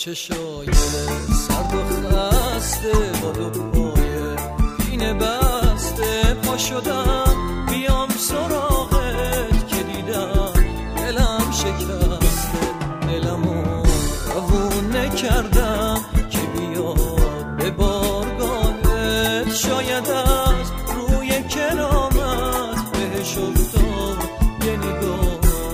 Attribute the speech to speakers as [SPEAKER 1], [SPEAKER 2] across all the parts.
[SPEAKER 1] چشای سرد و خسته با دو پای پینه بسته پا شدم بیام سراغت که دیدم دلم شکسته، دلمو روونه کردم که بیاد به بارگاهت، شاید از روی کرامت بهش افتاد یه نگاه.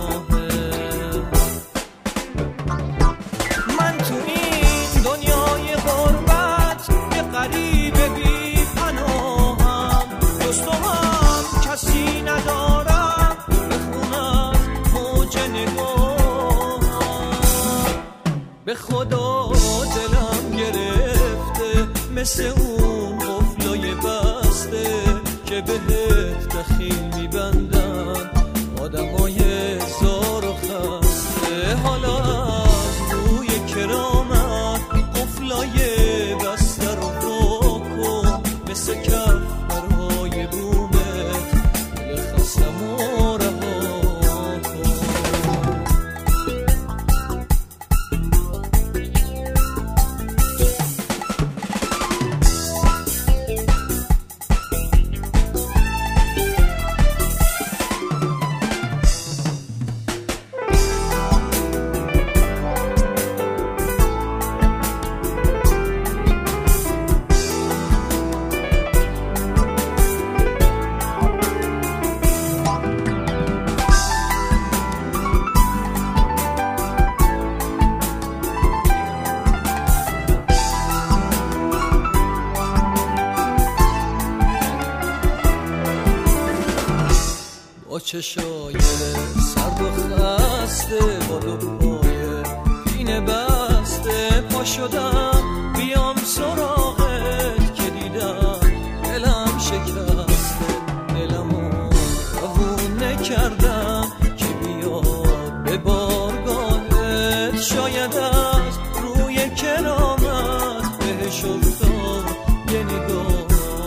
[SPEAKER 1] به خدا دلم گرفته مثل اون قفلای بسته که بهت دخیل میبندن آدمای زار و خسته. حالا از روی کرامت قفلای بسته رو بکن، مثل کفرهای بومت دل خستم و رها کن. با چشای سرد و خسته با دو پای پینه بسته پا شدم بیام سراغت که دیدم دلم شکسته، دلمو روونه کردم که بیاد به بارگاهت، شاید از روی کرامت بهش افتاد یه نگاه.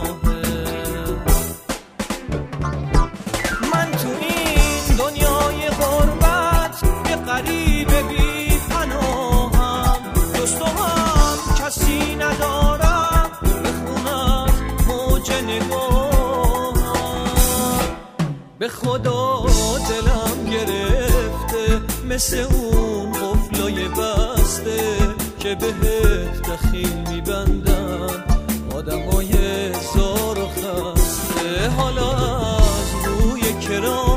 [SPEAKER 1] غریبه بی پناهم، دوستم کسی ندارم بخونم موج نگاهم. به خدا دلم گرفته مثل اون قفلای بسته که بهت دخیل میبندن آدمای زار و خسته. حالا از روی کرام